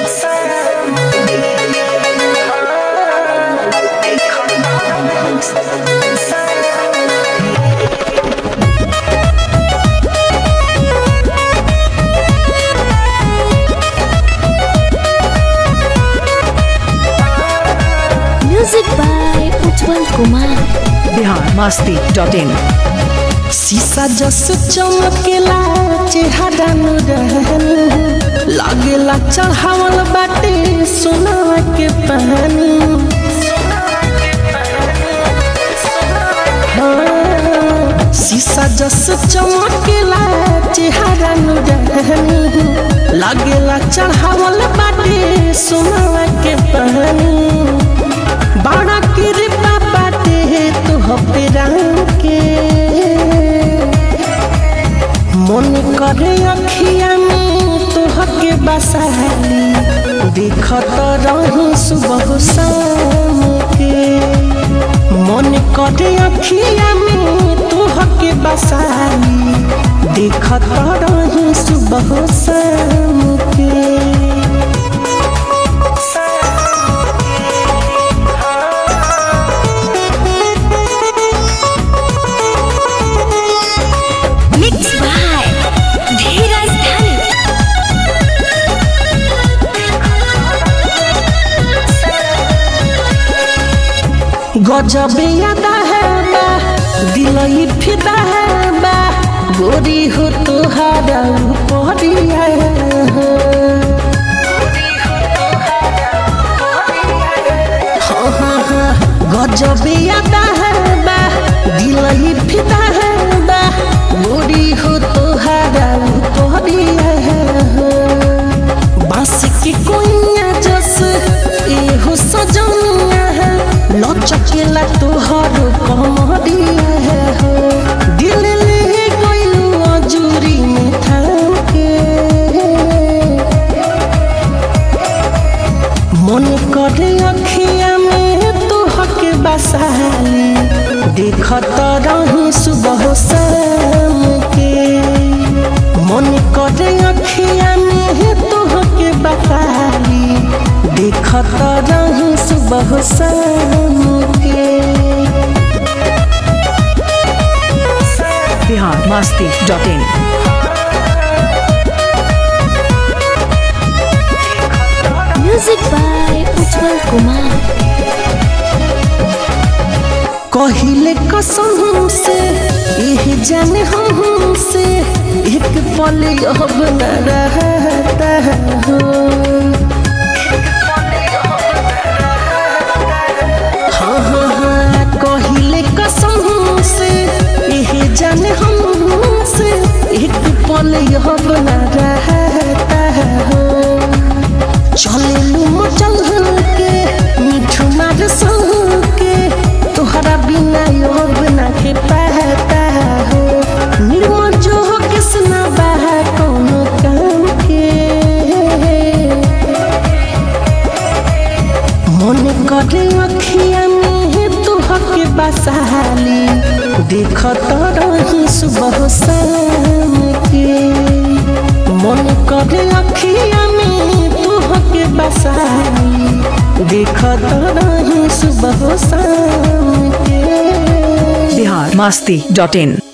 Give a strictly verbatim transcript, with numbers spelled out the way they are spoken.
Music by Ujjwal Kumar. Bihar Masti dot in. शीशा जस चमकेला चेहरा नुरहन लागेला चढ़ावल बाटे सोना के पानी। हाँ, शीशा जस चमकेला चेहरा नुरहन लागेला चढ़ावल बाटे सोना के पानी। बड़ा कृपा बाटे तुह पे रंग के मन करे अखिया में तुह के बसाली देखत रही सुबह शाम के। मन करे अखिया में तुह के बसाली देखत रही सुबह शाम के। गजब यादा है बा दिल ही फिदा है बा गोरी हो तुहारा ऊपरिया हाँ हाँ हाँ। गजब यादा है बा दिल ही फिदा है बा गोरी हो तुहारा ऊपरिया बांस की कोइया जस ए हो सजनिया है लचकेला तोहर कमरिया है हो। दिल ले गइलू अजूरी में थाम के मन करे अखिया में तोहके बसाली देखत रही सुबह शाम के। मन करे अखिया में तोहके बसाली देखत रही सुबह शाम के। Bihar Masti dot in. Music by Ujjwal Kumar. कहिले कसम से यह जाने हम से एक पल अब न रहता हो। हाँ हाँ हाँ कहिले कसम से यह जाने हम से एक पल अब न रहता हो। चले लू चल के मिठू मार संग के तोहरा बिना अब न के पाता हो। निर्मल जो हो किसना बहा कोनो काम के मन करे अखिया में तुहके बसाली देखत रही सुबह शाम के। मन करे अखिया में तुहके बसाली देखत रही सुबह शाम के। बिहार मस्ती डॉट इन।